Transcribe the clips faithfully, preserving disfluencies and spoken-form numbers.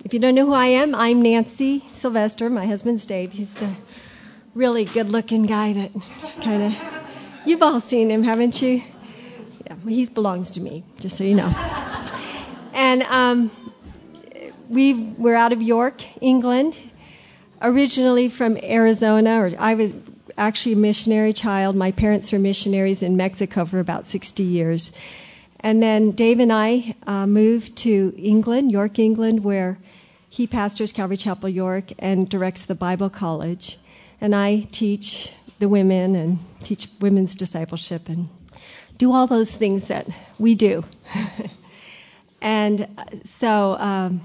If you don't know who I am, I'm Nancy Sylvester. My husband's Dave. He's the really good-looking guy that kind of, you've all seen him, haven't you? Yeah, he belongs to me, just so you know. And um, we we're out of York, England, originally from Arizona. Or I was actually a missionary child. My parents were missionaries in Mexico for about sixty years. And then Dave and I uh, moved to England, York, England, where he pastors Calvary Chapel York and directs the Bible College. And I teach the women and teach women's discipleship and do all those things that we do. And so um,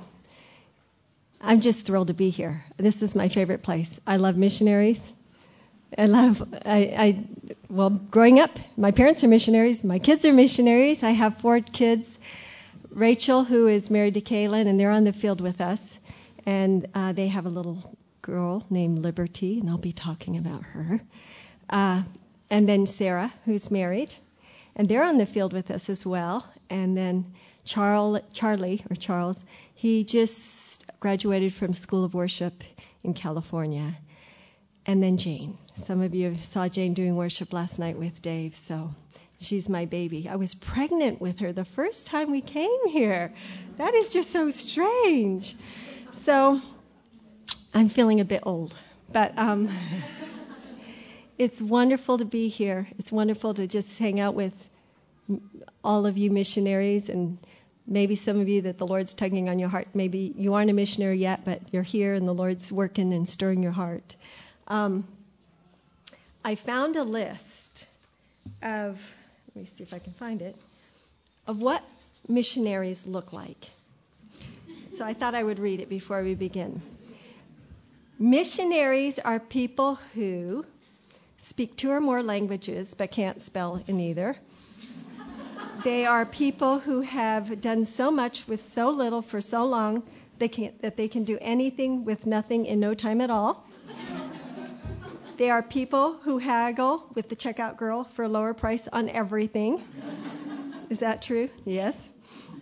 I'm just thrilled to be here. This is my favorite place. I love missionaries. I love, I, I, well, growing up, my parents are missionaries. My kids are missionaries. I have four kids. Rachel, who is married to Kaylin, and they're on the field with us. And uh, they have a little girl named Liberty, and I'll be talking about her. Uh, and then Sarah, who's married, and they're on the field with us as well. And then Charles, Charlie, or Charles, he just graduated from School of Worship in California. And then Jane. Some of you saw Jane doing worship last night with Dave, so she's my baby. I was pregnant with her the first time we came here. That is just so strange. So I'm feeling a bit old, but um, it's wonderful to be here. It's wonderful to just hang out with all of you missionaries, and maybe some of you that the Lord's tugging on your heart. Maybe you aren't a missionary yet, but you're here and the Lord's working and stirring your heart. Um, I found a list of, let me see if I can find it, of what missionaries look like. So I thought I would read it before we begin. Missionaries are people who speak two or more languages but can't spell in either. They are people who have done so much with so little for so long they can't, that they can do anything with nothing in no time at all. They are people who haggle with the checkout girl for a lower price on everything. Is that true? Yes.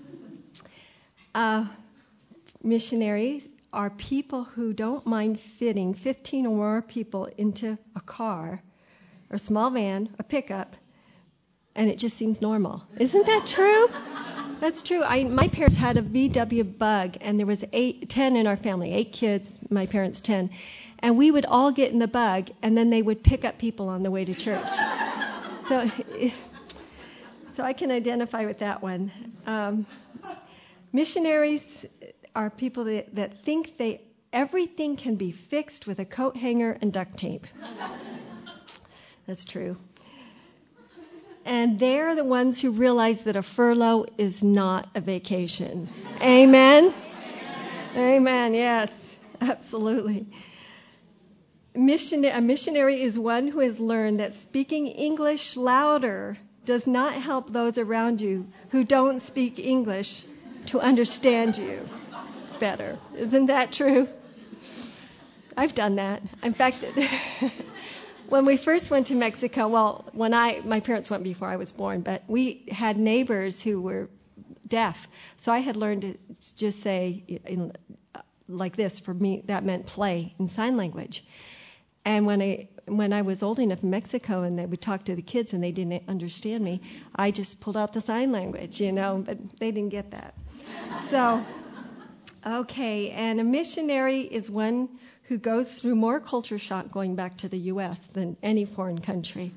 Uh, missionaries are people who don't mind fitting fifteen or more people into a car, or a small van, a pickup, and it just seems normal. Isn't that true? That's true. I, my parents had a V W Bug, and there was eight, ten in our family, eight kids, my parents ten. And we would all get in the Bug, and then they would pick up people on the way to church. So so I can identify with that one. Um, missionaries are people that, that think they everything can be fixed with a coat hanger and duct tape. That's true. And they're the ones who realize that a furlough is not a vacation. Amen? Amen, Amen. Yes, absolutely. Mission, a missionary is one who has learned that speaking English louder does not help those around you who don't speak English to understand you better. Isn't that true? I've done that. In fact, when we first went to Mexico, well, when I, my parents went before I was born, but we had neighbors who were deaf. So I had learned to just say in, like this. For me, that meant play in sign language. And when I when I was old enough in Mexico and they would talk to the kids and they didn't understand me, I just pulled out the sign language, you know, but they didn't get that. So, okay, and a missionary is one who goes through more culture shock going back to the U S than any foreign country.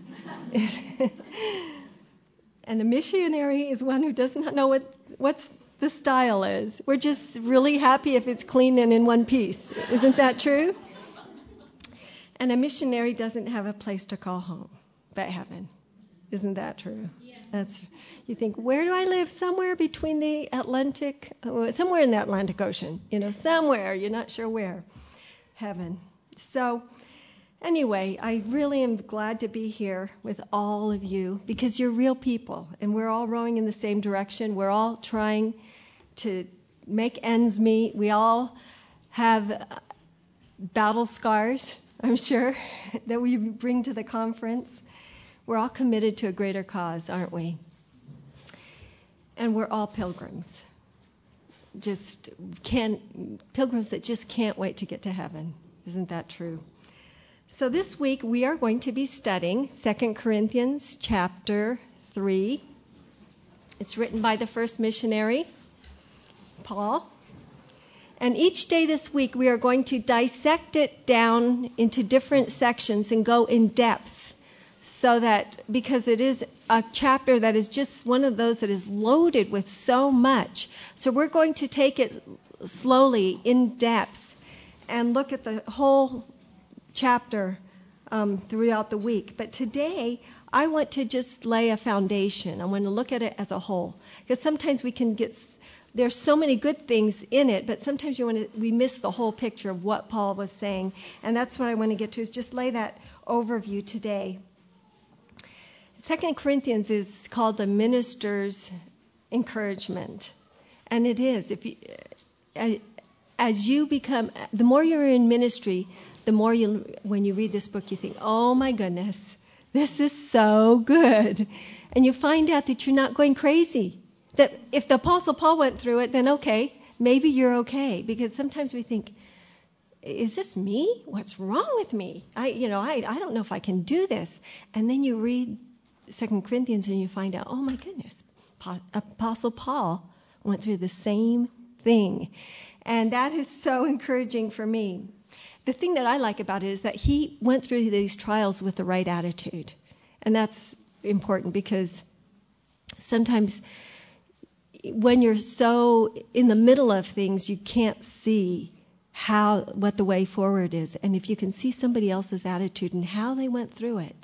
And a missionary is one who does not know what what's the style is. We're just really happy if it's clean and in one piece. Isn't that true? And a missionary doesn't have a place to call home but heaven. Isn't that true? Yeah. That's. You think, where do I live? Somewhere between the Atlantic, somewhere in the Atlantic Ocean. You know, somewhere. You're not sure where. Heaven. So, anyway, I really am glad to be here with all of you because you're real people and we're all rowing in the same direction. We're all trying to make ends meet. We all have battle scars, I'm sure, that we bring to the conference. We're all committed to a greater cause, aren't we? And we're all pilgrims. just can pilgrims that just can't wait to get to heaven. Isn't that true? So this week we are going to be studying Second Corinthians chapter three. It's written by the first missionary, Paul. And each day this week we are going to dissect it down into different sections and go in depth, so that, because it is a chapter that is just one of those that is loaded with so much. So we're going to take it slowly, in depth, and look at the whole chapter um, throughout the week. But today, I want to just lay a foundation. I want to look at it as a whole. Because sometimes we can get, there's so many good things in it, but sometimes you want to, we miss the whole picture of what Paul was saying. And that's what I want to get to, is just lay that overview today. Second Corinthians is called the minister's encouragement. And it is. If you, as you become, the more you're in ministry, the more you, when you read this book, you think, oh my goodness, this is so good. And you find out that you're not going crazy. That if the Apostle Paul went through it, then okay, maybe you're okay. Because sometimes we think, is this me? What's wrong with me? I, you know, I, I don't know if I can do this. And then you read Second Corinthians and you find out, oh my goodness, Apostle Paul went through the same thing. And that is so encouraging for me. The thing that I like about it is that he went through these trials with the right attitude. And that's important, because sometimes when you're so in the middle of things, you can't see how what the way forward is. And if you can see somebody else's attitude and how they went through it,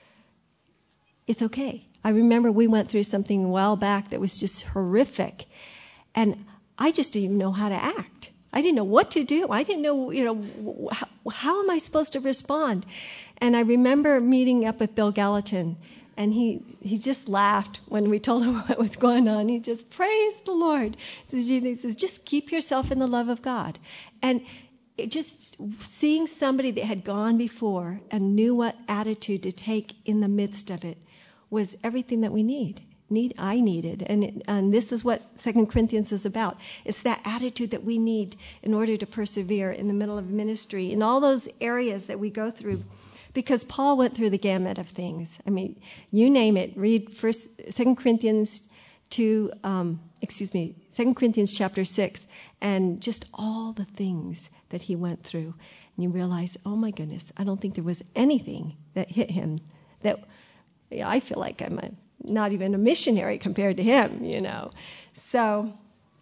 it's okay. I remember we went through something a while back that was just horrific, and I just didn't even know how to act. I didn't know what to do. I didn't know, you know, how, how am I supposed to respond? And I remember meeting up with Bill Gallatin, and he, he just laughed when we told him what was going on. He just praised the Lord. He says, just keep yourself in the love of God. And it just seeing somebody that had gone before and knew what attitude to take in the midst of it was everything that we need. Need I needed, and it, and this is what Second Corinthians is about. It's that attitude that we need in order to persevere in the middle of ministry in all those areas that we go through, because Paul went through the gamut of things. I mean, you name it. Read First, Second Corinthians two, um, excuse me, Second Corinthians chapter six, and just all the things that he went through, and you realize, oh my goodness, I don't think there was anything that hit him that. I feel like I'm a, not even a missionary compared to him, you know. So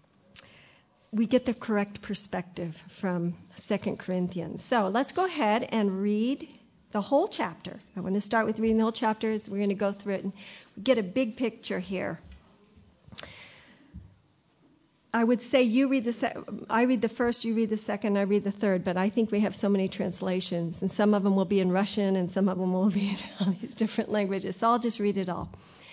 we get the correct perspective from Second Corinthians. So let's go ahead and read the whole chapter. I want to start with reading the whole chapter. We're going to go through it and get a big picture here. I would say you read the se- I read the first, you read the second, I read the third, but I think we have so many translations, and some of them will be in Russian, and some of them will be in all these different languages. So I'll just read it all.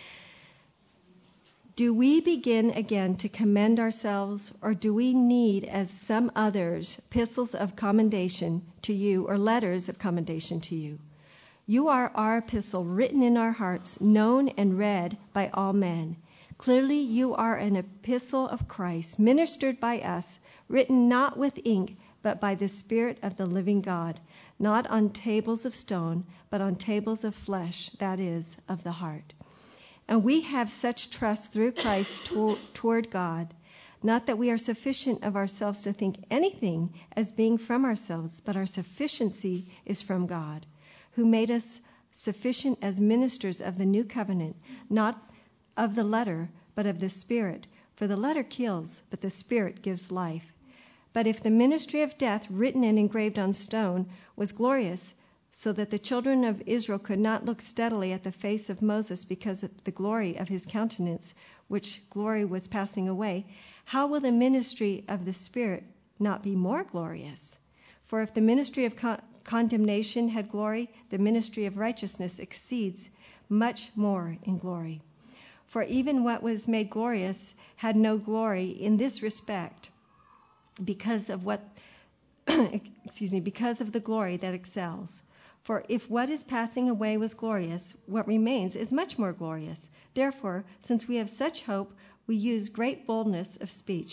Do we begin again to commend ourselves, or do we need, as some others, epistles of commendation to you, or letters of commendation to you? You are our epistle, written in our hearts, known and read by all men. Clearly you are an epistle of Christ, ministered by us, written not with ink, but by the Spirit of the living God, not on tables of stone, but on tables of flesh, that is, of the heart. And we have such trust through Christ to- toward God, not that we are sufficient of ourselves to think anything as being from ourselves, but our sufficiency is from God, who made us sufficient as ministers of the new covenant, not of the letter, but of the Spirit. For the letter kills, but the Spirit gives life. But if the ministry of death, written and engraved on stone, was glorious, so that the children of Israel could not look steadily at the face of Moses because of the glory of his countenance, which glory was passing away, how will the ministry of the Spirit not be more glorious? For if the ministry of con- condemnation had glory, the ministry of righteousness exceeds much more in glory. For even what was made glorious had no glory in this respect, because of what, excuse me, because of the glory that excels. For if what is passing away was glorious, what remains is much more glorious. Therefore, since we have such hope, we use great boldness of speech.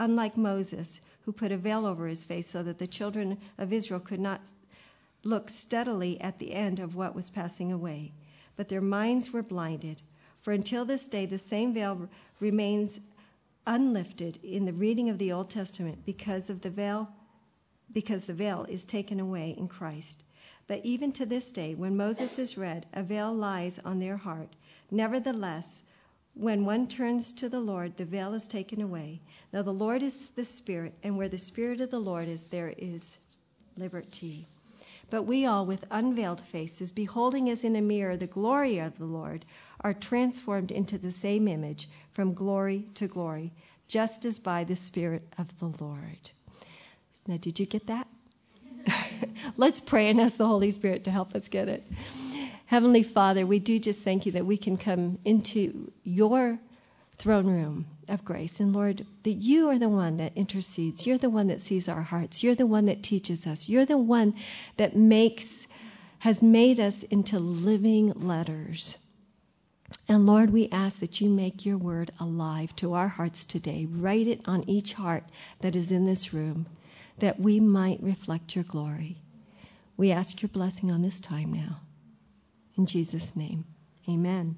unlike Moses, who put a veil over his face so that the children of Israel could not look steadily at the end of what was passing away. But their minds were blinded. For until this day, the same veil remains unlifted in the reading of the Old Testament because of the veil, because the veil is taken away in Christ. But even to this day, when Moses is read, a veil lies on their heart. Nevertheless, when one turns to the Lord, the veil is taken away. Now the Lord is the Spirit, and where the Spirit of the Lord is, there is liberty. But we all, with unveiled faces, beholding as in a mirror the glory of the Lord, are transformed into the same image from glory to glory, just as by the Spirit of the Lord. Now, did you get that? Let's pray and ask the Holy Spirit to help us get it. Heavenly Father, we do just thank you that we can come into your throne room of grace. And Lord, that you are the one that intercedes. You're the one that sees our hearts. You're the one that teaches us. You're the one that makes, has made us into living letters. And Lord, we ask that you make your word alive to our hearts today. Write it on each heart that is in this room, that we might reflect your glory. We ask your blessing on this time now. In Jesus' name, amen.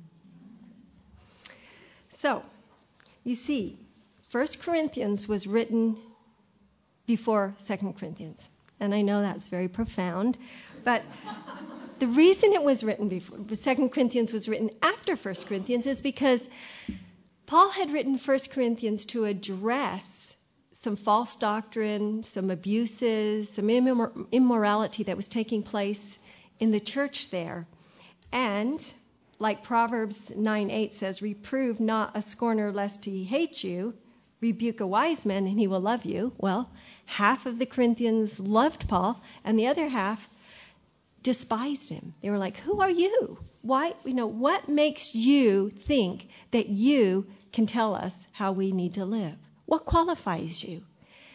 So, you see, First Corinthians was written before Second Corinthians. And I know that's very profound, but the reason it was written before, Second Corinthians was written after First Corinthians is because Paul had written First Corinthians to address some false doctrine, some abuses, some immor- immorality that was taking place in the church there. And like Proverbs nine eight says, reprove not a scorner lest he hate you, rebuke a wise man and he will love you. Well, half of the Corinthians loved Paul and the other half despised him. They were like, who are you? Why, you know, what makes you think that you can tell us how we need to live? What qualifies you?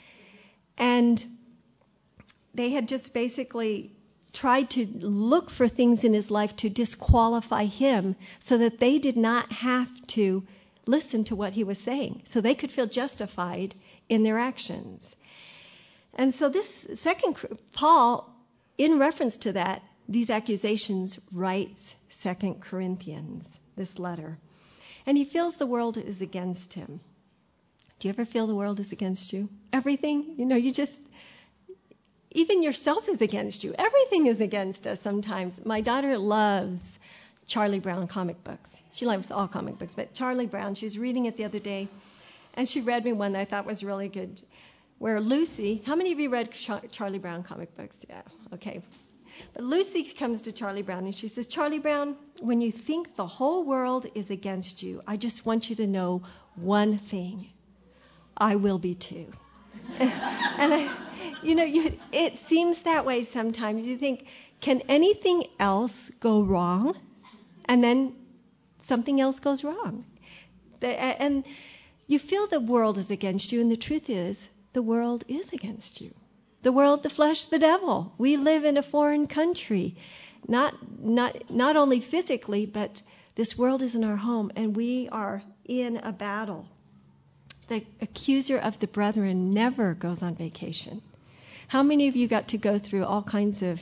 And they had just basically tried to look for things in his life to disqualify him so that they did not have to listen to what he was saying, so they could feel justified in their actions. And so this second, Paul, in reference to that, these accusations, writes Second Corinthians, this letter. And he feels the world is against him. Do you ever feel the world is against you? Everything, you know, you just... Even yourself is against you. Everything is against us sometimes. My daughter loves Charlie Brown comic books. She loves all comic books, but Charlie Brown, she was reading it the other day, and she read me one that I thought was really good, where Lucy, how many of you read Char- Charlie Brown comic books? Yeah, okay. But Lucy comes to Charlie Brown, and she says, Charlie Brown, when you think the whole world is against you, I just want you to know one thing. I will be too. And I... You know, you, it seems that way sometimes. You think, can anything else go wrong? And then something else goes wrong. The, and you feel the world is against you, and the truth is, the world is against you. The world, the flesh, the devil. We live in a foreign country, not not not only physically, but this world isn't our home, and we are in a battle. The accuser of the brethren never goes on vacation. How many of you got to go through all kinds of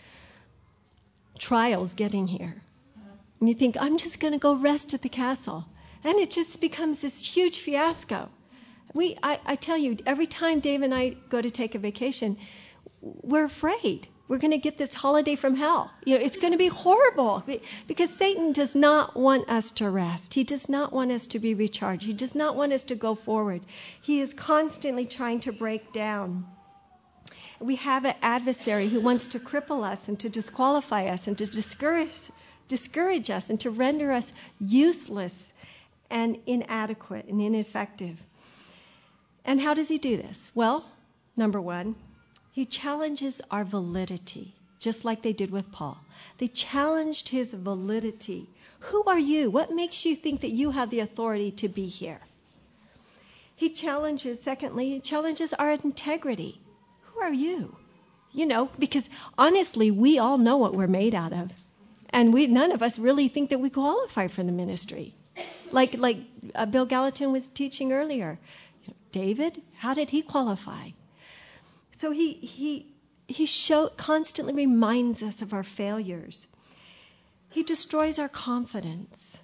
trials getting here? And you think, I'm just going to go rest at the castle. And it just becomes this huge fiasco. We, I, I tell you, every time Dave and I go to take a vacation, we're afraid. We're going to get this holiday from hell. You know, it's going to be horrible because Satan does not want us to rest. He does not want us to be recharged. He does not want us to go forward. He is constantly trying to break down. We have an adversary who wants to cripple us and to disqualify us and to discourage, discourage us and to render us useless and inadequate and ineffective. And how does he do this? Well, number one, he challenges our validity, just like they did with Paul. They challenged his validity. Who are you? What makes you think that you have the authority to be here? He challenges, secondly, he challenges our integrity. Who are you? You know, because honestly, we all know what we're made out of. And we none of us really think that we qualify for the ministry. Like like uh, Bill Gallatin was teaching earlier. David, how did he qualify? So he he he show, constantly reminds us of our failures. He destroys our confidence.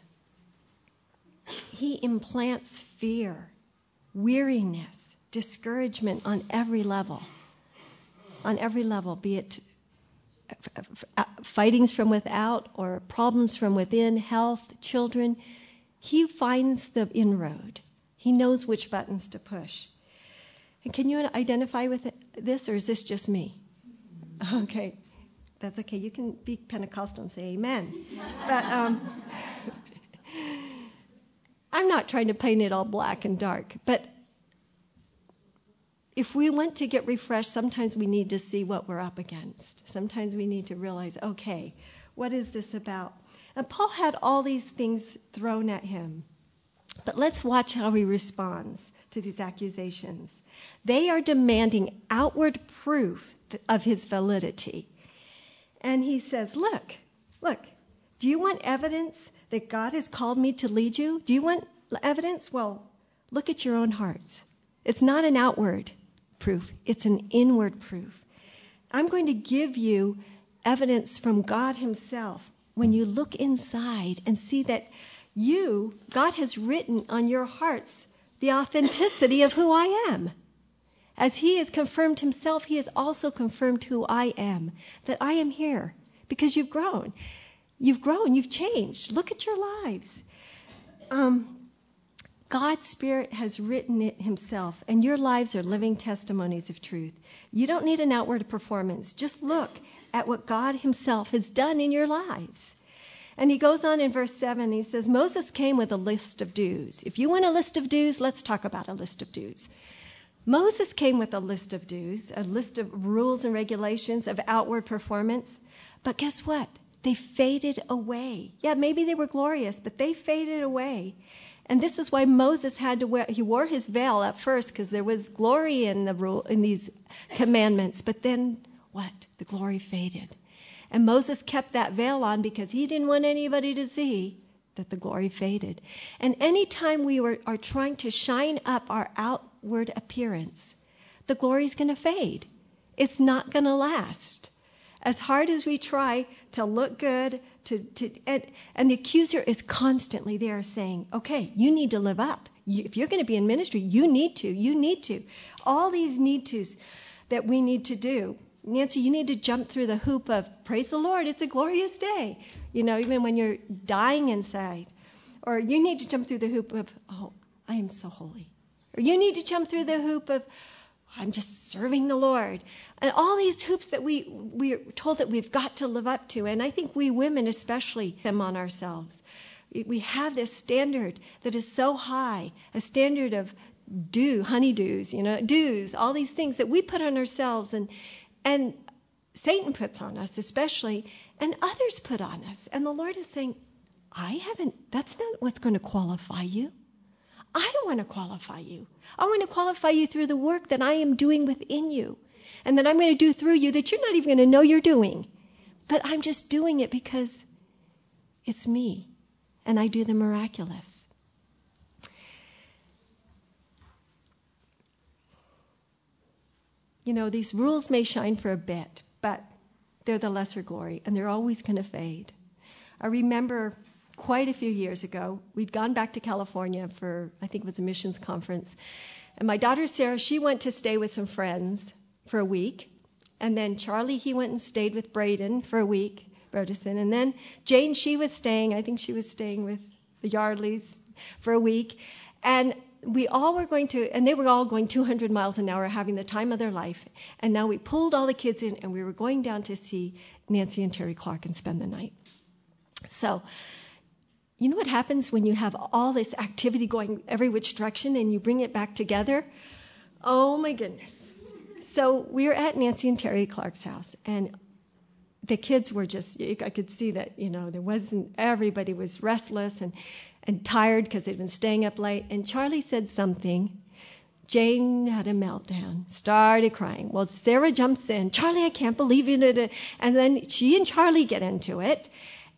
He implants fear, weariness, discouragement on every level. On every level, be it fightings from without or problems from within, health, children. He finds the inroad. He knows which buttons to push. And can you identify with this, or is this just me? Okay, that's okay. You can be Pentecostal and say amen. But um, I'm not trying to paint it all black and dark. But if we want to get refreshed, sometimes we need to see what we're up against. Sometimes we need to realize, okay, what is this about? And Paul had all these things thrown at him. But let's watch how he responds to these accusations. They are demanding outward proof of his validity. And he says, look, look, do you want evidence that God has called me to lead you? Do you want evidence? Well, look at your own hearts. It's not an outward proof. It's an inward proof. I'm going to give you evidence from God himself when you look inside and see that you, God has written on your hearts the authenticity of who I am. As he has confirmed himself, he has also confirmed who I am, that I am here because you've grown. You've grown. You've changed. Look at your lives. Um, God's Spirit has written it himself, and your lives are living testimonies of truth. You don't need an outward performance. Just look at what God himself has done in your lives. And he goes on in verse seven, he says, Moses came with a list of dues. If you want a list of dues, let's talk about a list of dues. Moses came with a list of dues, a list of rules and regulations of outward performance. But guess what? They faded away. Yeah, maybe they were glorious, but they faded away. And this is why Moses had to wear, he wore his veil at first because there was glory in the rule, in these commandments. But then what? The glory faded. And Moses kept that veil on because he didn't want anybody to see that the glory faded. And anytime we were, are trying to shine up our outward appearance, the glory is going to fade. It's not going to last. As hard as we try to look good, to, to and, and the accuser is constantly there saying, okay, you need to live up. You, if you're going to be in ministry, you need to, you need to. All these need tos that we need to do. Nancy, you need to jump through the hoop of, praise the Lord, it's a glorious day. You know, even when you're dying inside. Or you need to jump through the hoop of, oh, I am so holy. Or you need to jump through the hoop of, I'm just serving the Lord. And all these hoops that we, we are told that we've got to live up to. And I think we women especially them on ourselves. We have this standard that is so high, a standard of do, honeydews, you know, dues, all these things that we put on ourselves and And Satan puts on us especially, and others put on us. And the Lord is saying, I haven't, that's not what's going to qualify you. I don't want to qualify you. I want to qualify you through the work that I am doing within you and that I'm going to do through you that you're not even going to know you're doing. But I'm just doing it because it's me, and I do the miraculous. You know, these rules may shine for a bit, but they're the lesser glory, and they're always going to fade. I remember quite a few years ago, we'd gone back to California for, I think it was a missions conference, and my daughter Sarah, she went to stay with some friends for a week, and then Charlie, he went and stayed with Braden for a week, Broderson, and then Jane, she was staying, I think she was staying with the Yardleys for a week, and we all were going to, and they were all going two hundred miles an hour, having the time of their life. And now we pulled all the kids in, and we were going down to see Nancy and Terry Clark and spend the night. So, you know what happens when you have all this activity going every which direction and you bring it back together? Oh, my goodness. So we were at Nancy and Terry Clark's house, and the kids were just, I could see that, you know, there wasn't, everybody was restless and and tired because they'd been staying up late. And Charlie said something. Jane had a meltdown, started crying. Well, Sarah jumps in. Charlie, I can't believe it. And then she and Charlie get into it.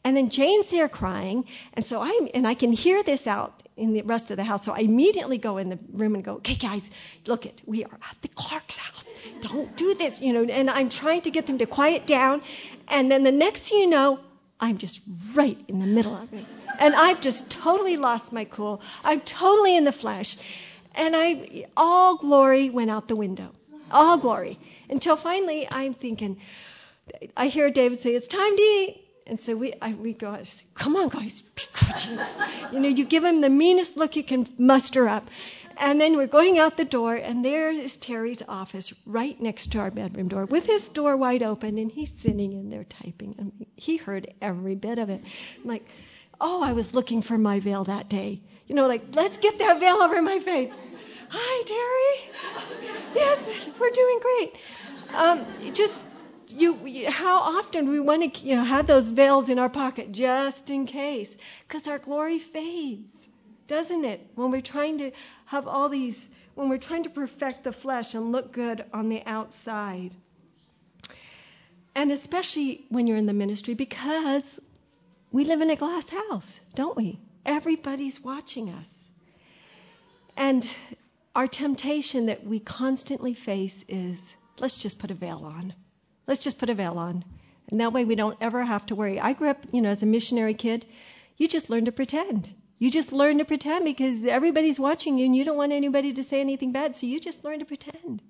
And then Jane's there crying, and so I and I can hear this out in the rest of the house. So I immediately go in the room and go, okay, guys, look it, we are at the Clark's house. Don't do this, you know. And I'm trying to get them to quiet down. And then the next thing you know, I'm just right in the middle of it. And I've just totally lost my cool. I'm totally in the flesh. And I, all glory went out the window. All glory. Until finally I'm thinking, I hear David say, it's time to eat. And so we I, we go, I say, come on, guys. You know, you give him the meanest look you can muster up. And then we're going out the door, and there is Terry's office right next to our bedroom door with his door wide open, and he's sitting in there typing. And he heard every bit of it. I'm like, oh, I was looking for my veil that day. You know, like, let's get that veil over my face. Hi, Terry. Yes, we're doing great. Um, just... You, how often we want to, you know, have those veils in our pocket just in case, because our glory fades, doesn't it? When we're trying to have all these, when we're trying to perfect the flesh and look good on the outside, and especially when you're in the ministry, because we live in a glass house, don't we? Everybody's watching us, and our temptation that we constantly face is, let's just put a veil on. Let's just put a veil on. And that way we don't ever have to worry. I grew up, you know, as a missionary kid. You just learn to pretend. You just learn to pretend because everybody's watching you and you don't want anybody to say anything bad. So you just learn to pretend.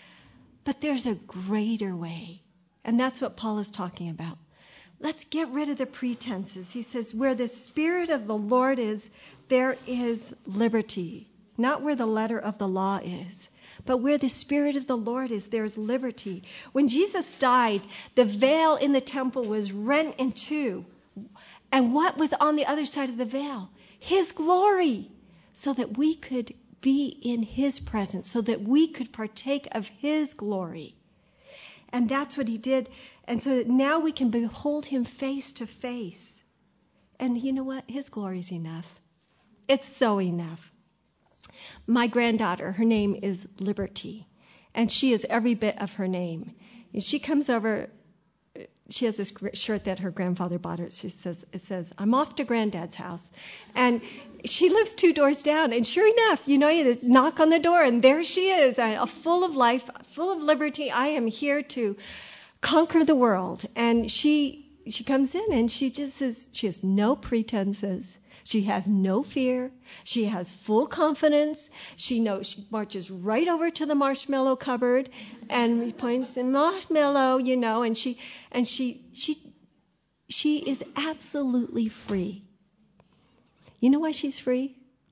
But there's a greater way. And that's what Paul is talking about. Let's get rid of the pretenses. He says, where the Spirit of the Lord is, there is liberty. Not where the letter of the law is. But where the Spirit of the Lord is, there is liberty. When Jesus died, the veil in the temple was rent in two. And what was on the other side of the veil? His glory. So that we could be in His presence. So that we could partake of His glory. And that's what He did. And so now we can behold Him face to face. And you know what? His glory is enough. It's so enough. My granddaughter, her name is Liberty, and she is every bit of her name. And she comes over, she has this shirt that her grandfather bought her. She says, it says, I'm off to Granddad's house. And she lives two doors down, and sure enough, you know, you knock on the door, and there she is, uh, full of life, full of liberty. I am here to conquer the world. And she she comes in, and she just says, she has no pretenses. She has no fear. She has full confidence. She knows she marches right over to the marshmallow cupboard and points in marshmallow, you know, and she and she she she is absolutely free. You know why she's free?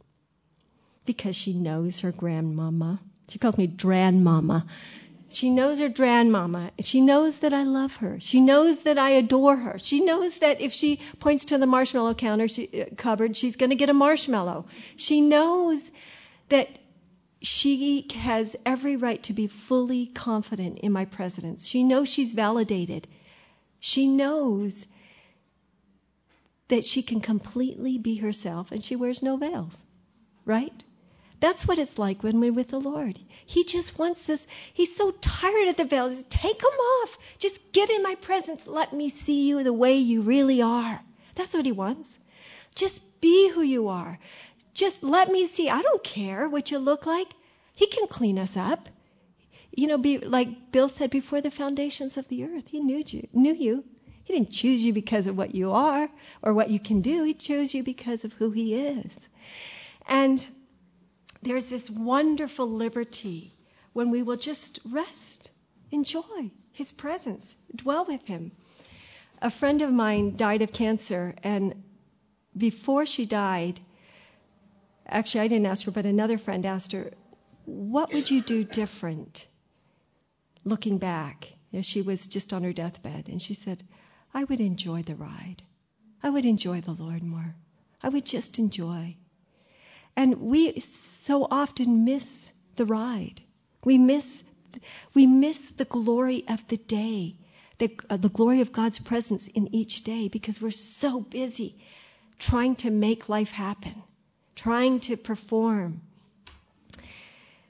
Because she knows her grandmama. She calls me Dranmama. She knows her grandmama. She knows that I love her. She knows that I adore her. She knows that if she points to the marshmallow counter she, uh, cupboard, she's going to get a marshmallow. She knows that she has every right to be fully confident in my presence. She knows she's validated. She knows that she can completely be herself, and she wears no veils, right? That's what it's like when we're with the Lord. He just wants us. He's so tired of the veils. Take them off. Just get in my presence. Let me see you the way you really are. That's what He wants. Just be who you are. Just let me see. I don't care what you look like. He can clean us up. You know, be like Bill said, before the foundations of the earth, He knew you. Knew you. He didn't choose you because of what you are or what you can do. He chose you because of who He is. And there's this wonderful liberty when we will just rest, enjoy His presence, dwell with Him. A friend of mine died of cancer, and before she died, actually I didn't ask her, but another friend asked her, what would you do different looking back as she was just on her deathbed? And she said, I would enjoy the ride. I would enjoy the Lord more. I would just enjoy. And we so often miss the ride. We miss, we miss the glory of the day, the, uh, the glory of God's presence in each day, because we're so busy trying to make life happen, trying to perform.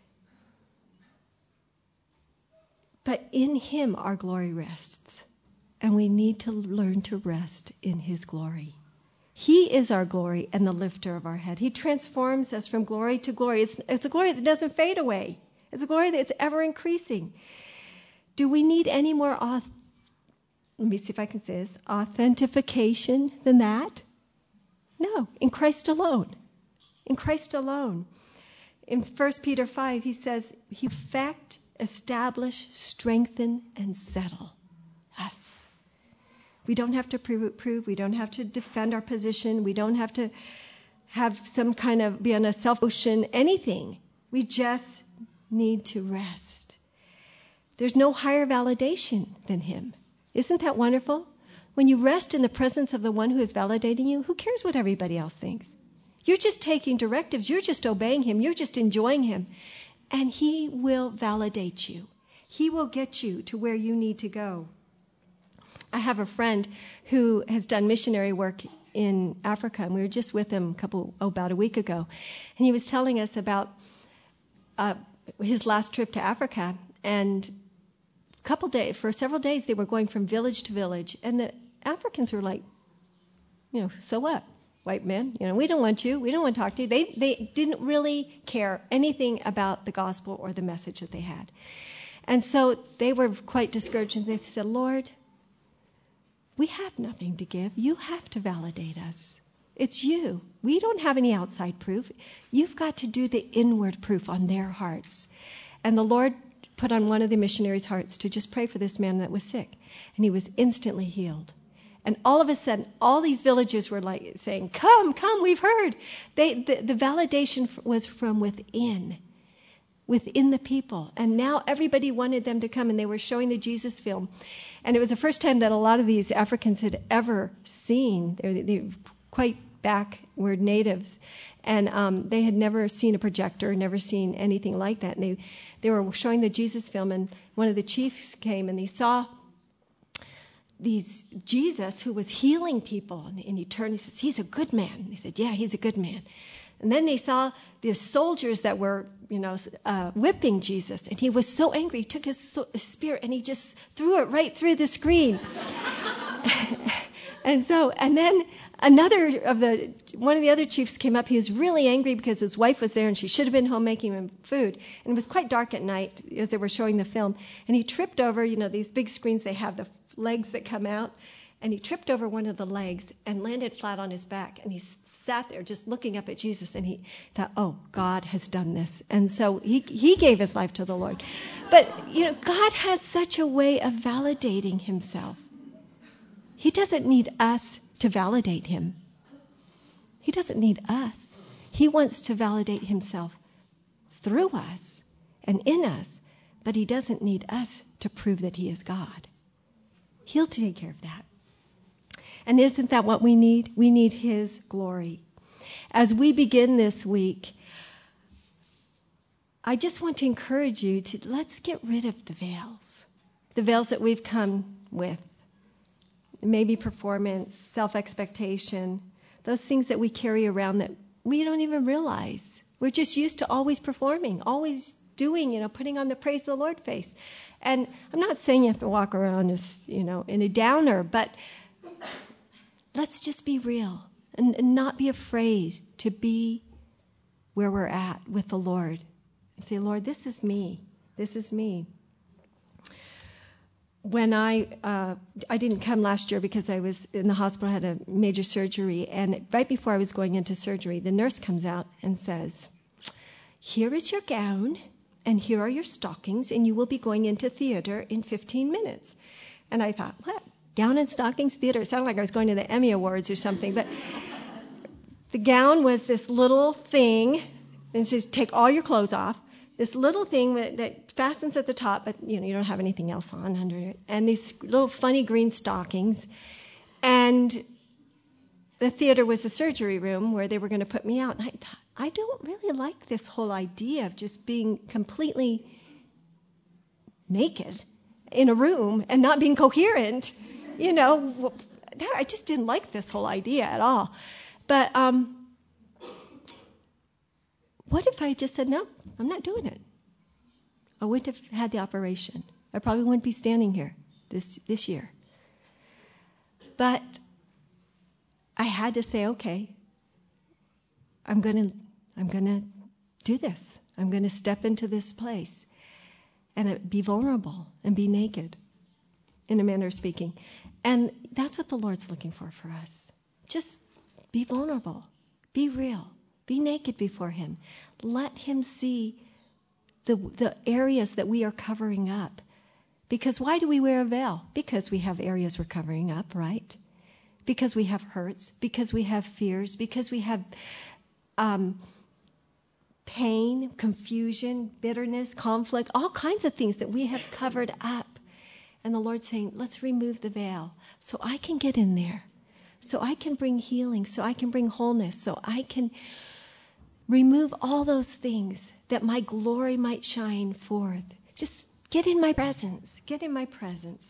But in Him our glory rests. And we need to learn to rest in his glory. He is our glory and the lifter of our head. He transforms us from glory to glory. It's, it's a glory that doesn't fade away. It's a glory that's ever increasing. Do we need any more, auth- let me see if I can say this, authentication than that? No, in Christ alone. In Christ alone. In First Peter five, he says, he perfect, establish, strengthen, and settle us. We don't have to prove, prove. We don't have to defend our position. We don't have to have some kind of, be on a self-ocean, anything. We just need to rest. There's no higher validation than him. Isn't that wonderful? When you rest in the presence of the one who is validating you, who cares what everybody else thinks? You're just taking directives. You're just obeying him. You're just enjoying him. And he will validate you. He will get you to where you need to go. I have a friend who has done missionary work in Africa, and we were just with him a couple, oh, about a week ago. And he was telling us about uh, his last trip to Africa. And a couple days, for several days, they were going from village to village. And the Africans were like, you know, so what? White men, you know, we don't want you. We don't want to talk to you. They they didn't really care anything about the gospel or the message that they had. And so they were quite discouraged, and they said, Lord, we have nothing to give. You have to validate us. It's you. We don't have any outside proof. You've got to do the inward proof on their hearts. And the Lord put on one of the missionaries' hearts to just pray for this man that was sick. And he was instantly healed. And all of a sudden, all these villages were like saying, come, come, we've heard. They, the, the validation was from within, within the people. And now everybody wanted them to come, and they were showing the Jesus film. And it was the first time that a lot of these Africans had ever seen. They were, they were quite backward natives. And um, they had never seen a projector, never seen anything like that. And they, they were showing the Jesus film, and one of the chiefs came, and they saw these Jesus who was healing people. And, and he turned, he says, he's a good man. And they said, yeah, he's a good man. And then they saw the soldiers that were, you know, uh, whipping Jesus. And he was so angry. He took his, so- his spear and he just threw it right through the screen. and so, and then another of the, one of the other chiefs came up. He was really angry because his wife was there and she should have been home making him food. And it was quite dark at night as they were showing the film. And he tripped over, you know, these big screens, they have the legs that come out. And he tripped over one of the legs and landed flat on his back. And he sat there just looking up at Jesus. And he thought, oh, God has done this. And so he he gave his life to the Lord. But, you know, God has such a way of validating himself. He doesn't need us to validate him. He doesn't need us. He wants to validate himself through us and in us. But he doesn't need us to prove that he is God. He'll take care of that. And isn't that what we need? We need his glory. As we begin this week, I just want to encourage you to let's get rid of the veils. The veils that we've come with. Maybe performance, self-expectation, those things that we carry around that we don't even realize. We're just used to always performing, always doing, you know, putting on the praise the Lord face. And I'm not saying you have to walk around just, you know, in a downer, but let's just be real and, and not be afraid to be where we're at with the Lord. And say, Lord, this is me. This is me. When I uh, I didn't come last year because I was in the hospital, had a major surgery, and right before I was going into surgery, the nurse comes out and says, here is your gown, and here are your stockings, and you will be going into theater in fifteen minutes. And I thought, what? Gown and stockings, theater? It sounded like I was going to the Emmy Awards or something. But the gown was this little thing, and it says, take all your clothes off. This little thing that, that fastens at the top, but you know you don't have anything else on under it. And these little funny green stockings. And the theater was the surgery room where they were going to put me out. And I thought, I don't really like this whole idea of just being completely naked in a room and not being coherent. You know, I just didn't like this whole idea at all. But um, what if I just said, no, I'm not doing it? I wouldn't have had the operation. I probably wouldn't be standing here this this year. But I had to say, okay, I'm going to I'm going to do this. I'm going to step into this place and be vulnerable and be naked, in a manner of speaking. And that's what the Lord's looking for for us. Just be vulnerable. Be real. Be naked before him. Let him see the the areas that we are covering up. Because why do we wear a veil? Because we have areas we're covering up, right? Because we have hurts, because we have fears, because we have um, pain, confusion, bitterness, conflict, all kinds of things that we have covered up. And the Lord's saying, let's remove the veil so I can get in there, so I can bring healing, so I can bring wholeness, so I can remove all those things that my glory might shine forth. Just get in my presence. Get in my presence.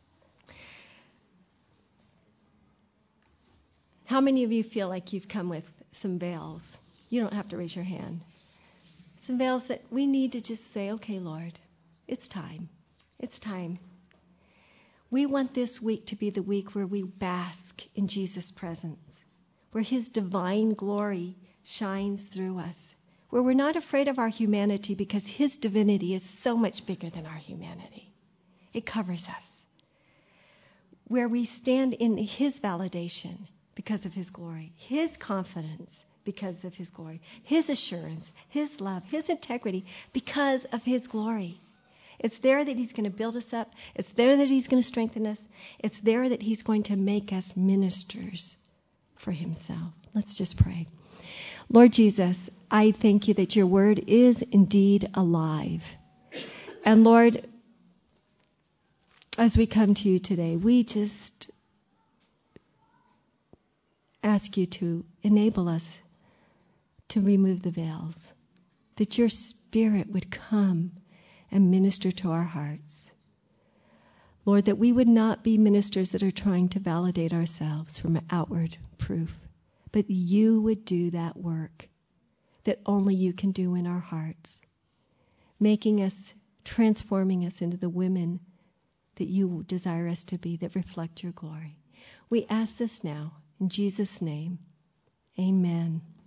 How many of you feel like you've come with some veils? You don't have to raise your hand. Some veils that we need to just say, okay, Lord, it's time. It's time. We want this week to be the week where we bask in Jesus' presence, where his divine glory shines through us, where we're not afraid of our humanity because his divinity is so much bigger than our humanity. It covers us. Where we stand in his validation because of his glory, his confidence because of his glory, his assurance, his love, his integrity because of his glory. It's there that he's going to build us up. It's there that he's going to strengthen us. It's there that he's going to make us ministers for himself. Let's just pray. Lord Jesus, I thank you that your word is indeed alive. And Lord, as we come to you today, we just ask you to enable us to remove the veils, that your Spirit would come and minister to our hearts. Lord, that we would not be ministers that are trying to validate ourselves from outward proof, but you would do that work that only you can do in our hearts, making us, transforming us into the women that you desire us to be, that reflect your glory. We ask this now in Jesus' name. Amen.